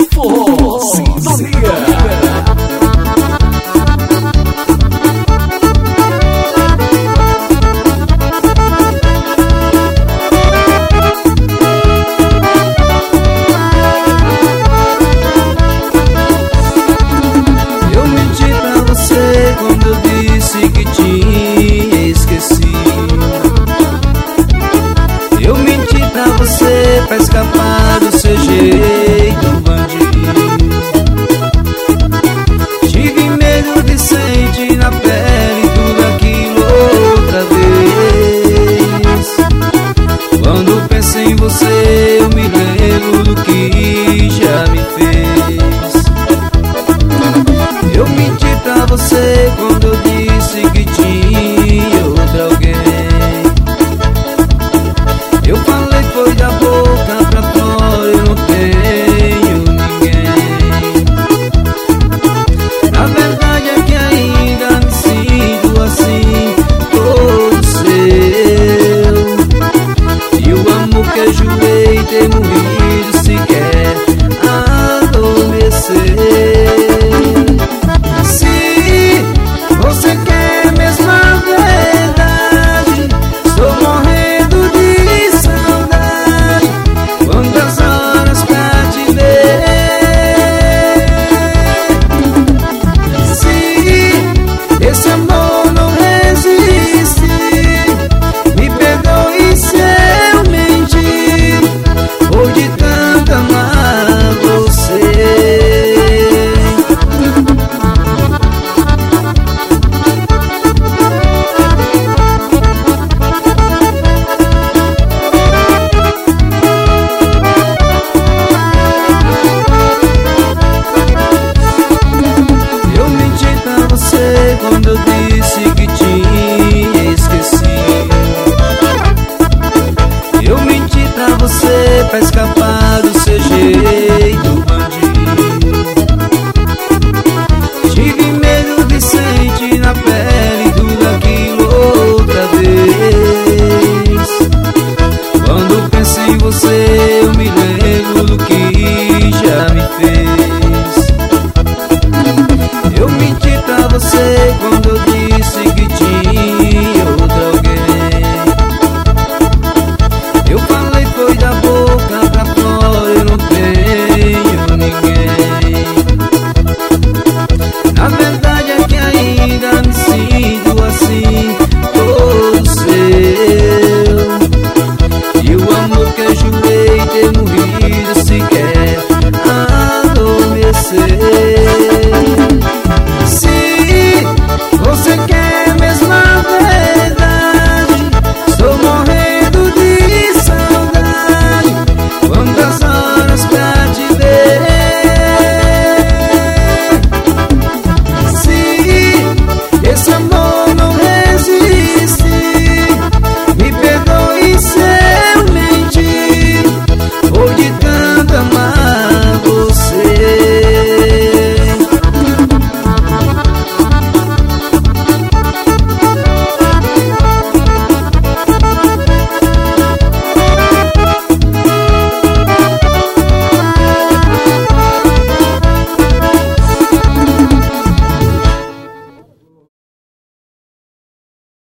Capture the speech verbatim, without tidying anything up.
Forró Sintonia. Eu menti pra você quando eu disse que tinha esquecido. Eu menti pra você pra escapar do seu jeito bandido. Tive medo de sentir na pele tudo aquilo outra vez. Quando pensei em você eu me lembro do que já me fez. Eu menti pra você quando eu disse que tinha outra alguém. Eu falei foi da boca pra fora, eu não tenho ninguém. Na verdade é que ainda me sinto assim, todo seu. E o amor que eu jurei ter morrido sequer adormeceu. Você quer mesmo a verdade? Estou morrendo de saudade. Quantas horas pra te ver? Se esse amor não resiste, me perdoe se eu mentir, ou de tanto amar você. Quando eu disse que tinha esquecido. Eu menti pra você pra escapar do seu jeito bandido. Tive medo de sentir na pele tudo aquilo outra vez. Quando pensei em você eu me lembro do que já me fez.